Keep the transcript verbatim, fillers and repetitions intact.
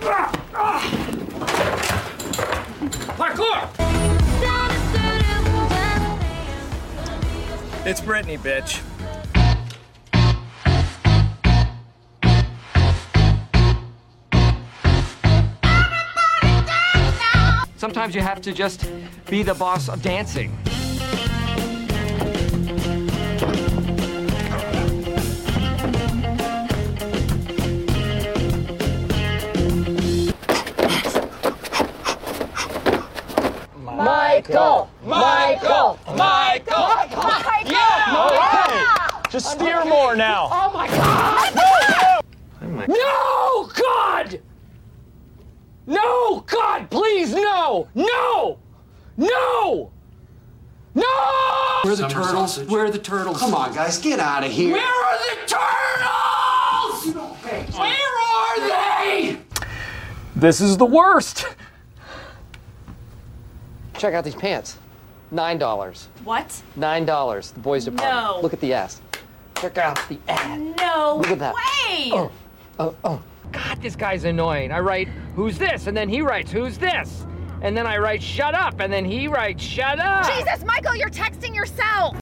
Parkour! It's Brittany, bitch. Sometimes you have to just be the boss of dancing. Michael! Michael! Michael! Michael! Yeah! Yeah! Just steer more now. Oh my God! Oh my No! God! No! God, please, no! No! No! No! Where are the turtles? Where are the turtles? Come on, guys, get out of here. Where are the turtles? Where are they? This is the worst. Check out these pants. Nine dollars. What? Nine dollars. The boys' department. No. Look at the ass. Check out the ass. No Look at that. way! Oh, oh, oh. God, this guy's annoying. I write, who's this? And then he writes, who's this? And then I write, shut up. And then he writes, shut up. Jesus, Michael, you're texting yourself!